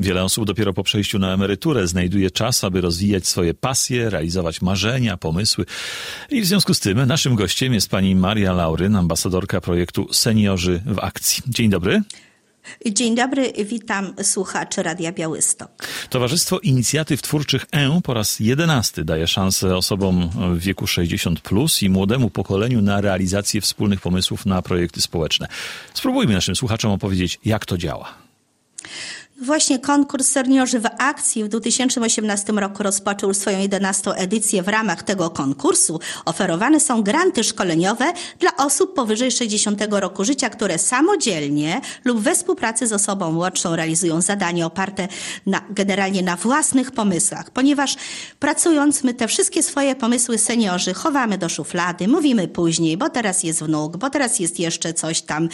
Wiele osób dopiero po przejściu na emeryturę znajduje czas, aby rozwijać swoje pasje, realizować marzenia, pomysły. I w związku z tym naszym gościem jest pani Maria Lauryn, ambasadorka projektu Seniorzy w Akcji. Dzień dobry. Dzień dobry, witam słuchaczy Radia Białystok. Towarzystwo Inicjatyw Twórczych po raz 11 daje szansę osobom w wieku 60+ i młodemu pokoleniu na realizację wspólnych pomysłów na projekty społeczne. Spróbujmy naszym słuchaczom opowiedzieć, jak to działa. Właśnie konkurs Seniorzy w Akcji w 2018 roku rozpoczął swoją 11. edycję. W ramach tego konkursu oferowane są granty szkoleniowe dla osób powyżej 60 roku życia, które samodzielnie lub we współpracy z osobą młodszą realizują zadania oparte generalnie na własnych pomysłach. Ponieważ pracując my te wszystkie swoje pomysły seniorzy chowamy do szuflady, mówimy później, bo teraz jest wnuk, bo teraz jest jeszcze coś tam,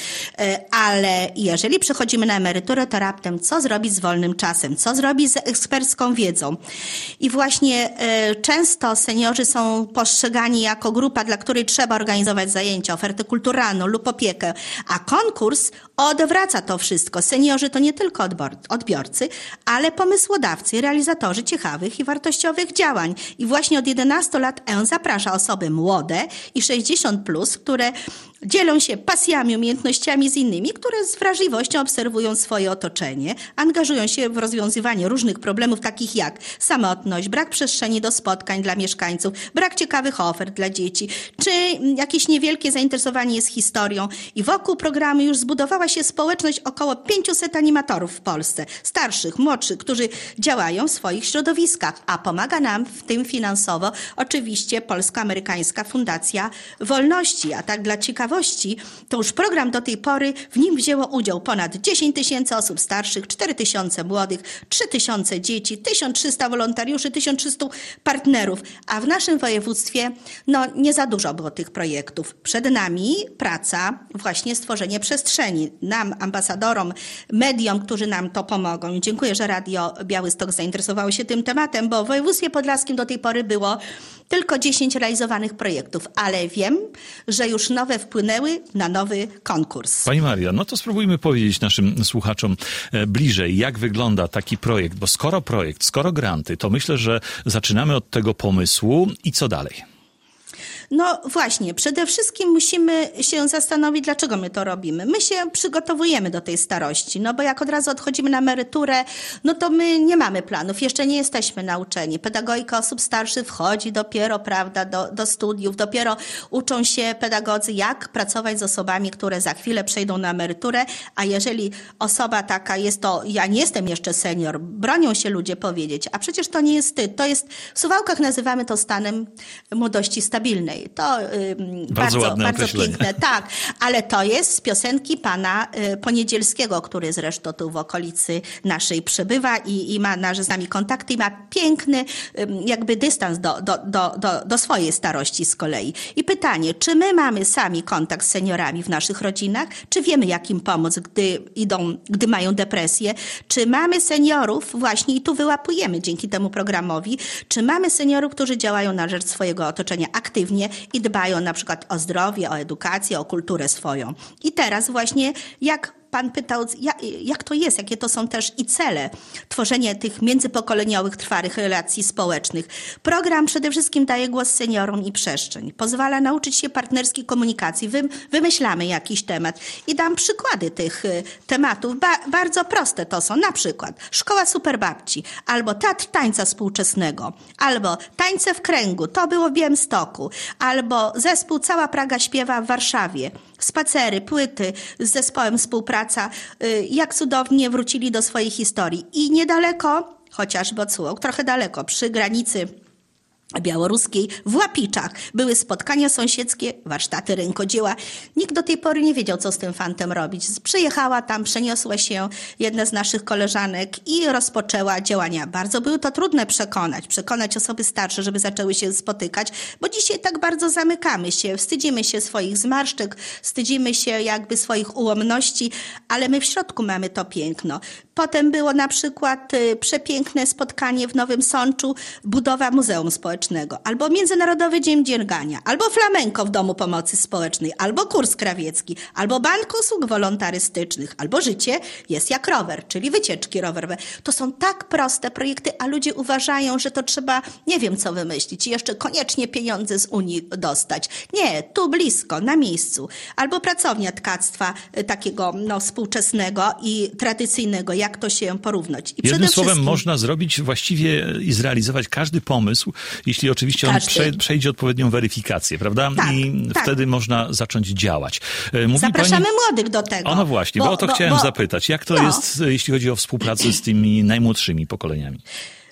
ale jeżeli przechodzimy na emeryturę, to raptem co zrobić z wolnym czasem, co zrobić z ekspercką wiedzą. I właśnie często seniorzy są postrzegani jako grupa, dla której trzeba organizować zajęcia, ofertę kulturalną lub opiekę, a konkurs odwraca to wszystko. Seniorzy to nie tylko odbiorcy, ale pomysłodawcy, realizatorzy ciekawych i wartościowych działań. I właśnie od 11 lat zaprasza osoby młode i 60+, które dzielą się pasjami, umiejętnościami z innymi, które z wrażliwością obserwują swoje otoczenie, angażują się w rozwiązywanie różnych problemów takich jak samotność, brak przestrzeni do spotkań dla mieszkańców, brak ciekawych ofert dla dzieci, czy jakieś niewielkie zainteresowanie jest historią. I wokół programu już zbudowała się społeczność około 500 animatorów w Polsce, starszych, młodszych, którzy działają w swoich środowiskach, a pomaga nam w tym finansowo oczywiście Polsko-Amerykańska Fundacja Wolności, a tak dla ciekawości, to już program do tej pory, w nim wzięło udział ponad 10 000 osób starszych, 4 000 młodych, 3 000 dzieci, 1300 wolontariuszy, 1300 partnerów, a w naszym województwie nie za dużo było tych projektów. Przed nami praca, właśnie stworzenie przestrzeni. Nam, ambasadorom, mediom, którzy nam to pomogą. Dziękuję, że Radio Białystok zainteresowało się tym tematem, bo w województwie podlaskim do tej pory było tylko 10 realizowanych projektów, ale wiem, że już nowe wpłynęły na nowy konkurs. Pani Maria, to spróbujmy powiedzieć naszym słuchaczom bliżej, jak wygląda taki projekt, bo skoro granty, to myślę, że zaczynamy od tego pomysłu i co dalej? Właśnie, przede wszystkim musimy się zastanowić, dlaczego my to robimy. My się przygotowujemy do tej starości, bo jak od razu odchodzimy na emeryturę, to my nie mamy planów, jeszcze nie jesteśmy nauczeni. Pedagogika osób starszych wchodzi dopiero, prawda, do studiów, dopiero uczą się pedagodzy, jak pracować z osobami, które za chwilę przejdą na emeryturę, a jeżeli osoba taka jest, to ja nie jestem jeszcze senior, bronią się ludzie powiedzieć, a przecież to nie jest wstyd, to jest, w Suwałkach nazywamy to stanem młodości stabilnej. To bardzo piękne, tak, ale to jest z piosenki pana Poniedzielskiego, który zresztą tu w okolicy naszej przebywa i ma z nami kontakty i ma piękny jakby dystans do swojej starości z kolei. I pytanie, czy my mamy sami kontakt z seniorami w naszych rodzinach, czy wiemy jak im pomóc, gdy mają depresję, czy mamy seniorów właśnie i tu wyłapujemy dzięki temu programowi, czy mamy seniorów, którzy działają na rzecz swojego otoczenia aktywnie i dbają na przykład o zdrowie, o edukację, o kulturę swoją. I teraz właśnie jak pan pytał, jak to jest, jakie to są też i cele tworzenia tych międzypokoleniowych, trwałych relacji społecznych. Program przede wszystkim daje głos seniorom i przestrzeń. Pozwala nauczyć się partnerskiej komunikacji. Wymyślamy jakiś temat i dam przykłady tych tematów. Bardzo proste to są. Na przykład Szkoła Superbabci, albo Teatr Tańca Współczesnego, albo Tańce w Kręgu, to było w Białymstoku, albo zespół Cała Praga śpiewa w Warszawie. Spacery, płyty z zespołem współpraca, jak cudownie wrócili do swojej historii. I niedaleko, chociażby od Sułok, trochę daleko, przy granicy białoruskiej w Łapiczach były spotkania sąsiedzkie, warsztaty rękodzieła. Nikt do tej pory nie wiedział, co z tym fantem robić. Przyjechała tam, przeniosła się jedna z naszych koleżanek i rozpoczęła działania. Bardzo były to trudne przekonać osoby starsze, żeby zaczęły się spotykać, bo dzisiaj tak bardzo zamykamy się, wstydzimy się swoich zmarszczek, wstydzimy się jakby swoich ułomności, ale my w środku mamy to piękno. Potem było na przykład przepiękne spotkanie w Nowym Sączu, budowa Muzeum Społecznego, albo Międzynarodowy Dzień Dziergania, albo flamenko w Domu Pomocy Społecznej, albo kurs krawiecki, albo bank usług wolontarystycznych, albo życie jest jak rower, czyli wycieczki rowerowe. To są tak proste projekty, a ludzie uważają, że to trzeba nie wiem co wymyślić i jeszcze koniecznie pieniądze z Unii dostać. Nie, tu blisko, na miejscu. Albo pracownia tkactwa takiego współczesnego i tradycyjnego, jak to się porównać. I jednym słowem można zrobić właściwie i zrealizować każdy pomysł, jeśli oczywiście on przejdzie odpowiednią weryfikację, prawda? Tak, I wtedy można zacząć działać. Zapraszamy młodych do tego. No właśnie, bo o to chciałem zapytać. Jak to jest, jeśli chodzi o współpracę z tymi najmłodszymi pokoleniami?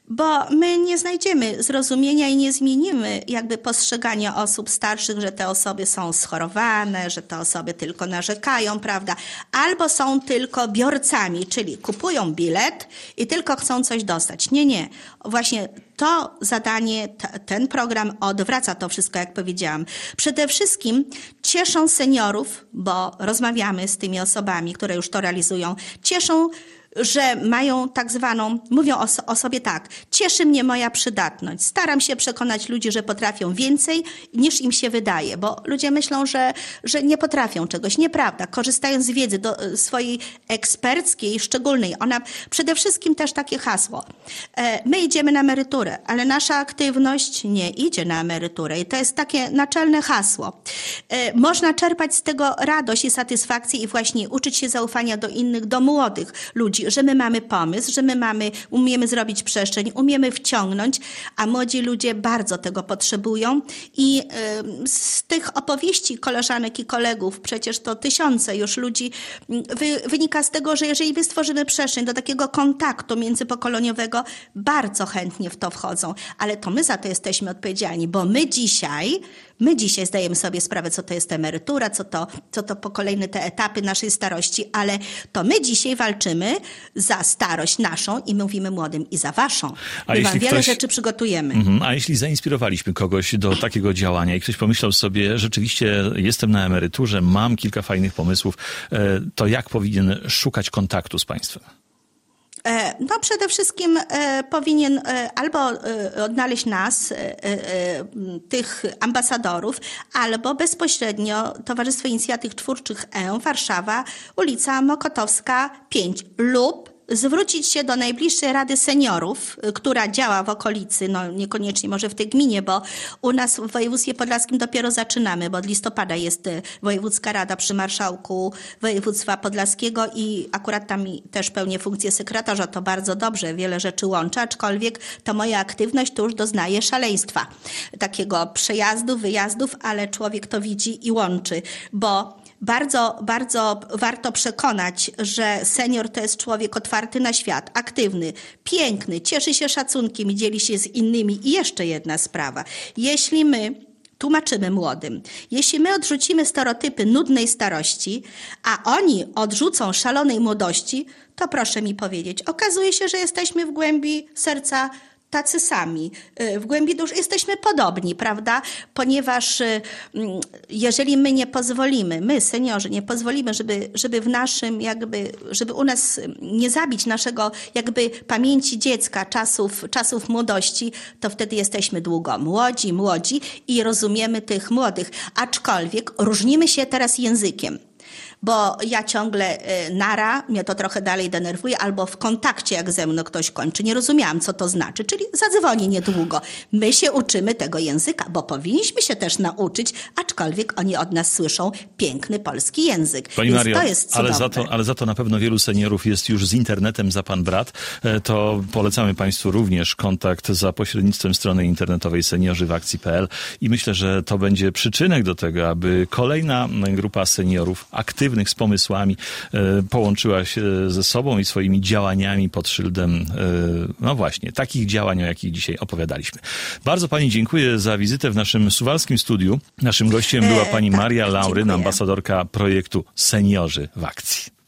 Bo my nie znajdziemy zrozumienia i nie zmienimy jakby postrzegania osób starszych, że te osoby są schorowane, że te osoby tylko narzekają, prawda? Albo są tylko biorcami, czyli kupują bilet i tylko chcą coś dostać. Nie. Właśnie to zadanie, ten program odwraca to wszystko, jak powiedziałam. Przede wszystkim cieszą seniorów, bo rozmawiamy z tymi osobami, które już to realizują, cieszą, że mają tak zwaną, mówią o sobie tak, cieszy mnie moja przydatność. Staram się przekonać ludzi, że potrafią więcej niż im się wydaje, bo ludzie myślą, że nie potrafią czegoś. Nieprawda. Korzystają z wiedzy swojej eksperckiej, szczególnej. Ona przede wszystkim też takie hasło. My idziemy na emeryturę, ale nasza aktywność nie idzie na emeryturę i to jest takie naczelne hasło. Można czerpać z tego radość i satysfakcję i właśnie uczyć się zaufania do innych, do młodych ludzi, że my mamy pomysł, że umiemy zrobić przestrzeń, umiemy wciągnąć, a młodzi ludzie bardzo tego potrzebują i z tych opowieści koleżanek i kolegów, przecież to tysiące już ludzi, wynika z tego, że jeżeli my stworzymy przestrzeń do takiego kontaktu międzypokoleniowego, bardzo chętnie w to wchodzą, ale to my za to jesteśmy odpowiedzialni, bo my dzisiaj zdajemy sobie sprawę, co to jest emerytura, co to po kolejne te etapy naszej starości, ale to my dzisiaj walczymy za starość naszą i mówimy młodym i za waszą. My wam wiele rzeczy przygotujemy. A jeśli zainspirowaliśmy kogoś do takiego działania i ktoś pomyślał sobie, rzeczywiście jestem na emeryturze, mam kilka fajnych pomysłów, to jak powinien szukać kontaktu z państwem? No przede wszystkim powinien albo odnaleźć nas, tych ambasadorów, albo bezpośrednio Towarzystwo Inicjatyw Twórczych Warszawa, ulica Mokotowska 5 lub zwrócić się do najbliższej Rady Seniorów, która działa w okolicy, no niekoniecznie może w tej gminie, bo u nas w województwie podlaskim dopiero zaczynamy, bo od listopada jest Wojewódzka Rada przy Marszałku Województwa Podlaskiego i akurat tam też pełnię funkcję sekretarza, to bardzo dobrze, wiele rzeczy łączy, aczkolwiek to moja aktywność tu już doznaje szaleństwa. Takiego przejazdów, wyjazdów, ale człowiek to widzi i łączy, bo bardzo, bardzo warto przekonać, że senior to jest człowiek otwarty na świat, aktywny, piękny, cieszy się szacunkiem i dzieli się z innymi. I jeszcze jedna sprawa. Jeśli my tłumaczymy młodym, jeśli my odrzucimy stereotypy nudnej starości, a oni odrzucą szalonej młodości, to proszę mi powiedzieć, okazuje się, że jesteśmy w głębi serca tacy sami. W głębi duszy jesteśmy podobni, prawda? Ponieważ jeżeli my nie pozwolimy, my seniorzy nie pozwolimy, żeby w naszym żeby u nas nie zabić naszego pamięci dziecka, czasów młodości, to wtedy jesteśmy długo młodzi i rozumiemy tych młodych. Aczkolwiek różnimy się teraz językiem. Bo ja ciągle mnie to trochę dalej denerwuje, albo w kontakcie jak ze mną ktoś kończy. Nie rozumiałam, co to znaczy, czyli zadzwoni niedługo. My się uczymy tego języka, bo powinniśmy się też nauczyć, aczkolwiek oni od nas słyszą piękny polski język. Pani Mario, to jest cudowne. ale za to na pewno wielu seniorów jest już z internetem za pan brat. To polecamy państwu również kontakt za pośrednictwem strony internetowej seniorzywakcji.pl i myślę, że to będzie przyczynek do tego, aby kolejna grupa seniorów aktywnych z pomysłami połączyła się ze sobą i swoimi działaniami pod szyldem, no właśnie, takich działań, o jakich dzisiaj opowiadaliśmy. Bardzo pani dziękuję za wizytę w naszym suwalskim studiu. Naszym gościem była pani Maria Lauryn, ambasadorka projektu Seniorzy w Akcji.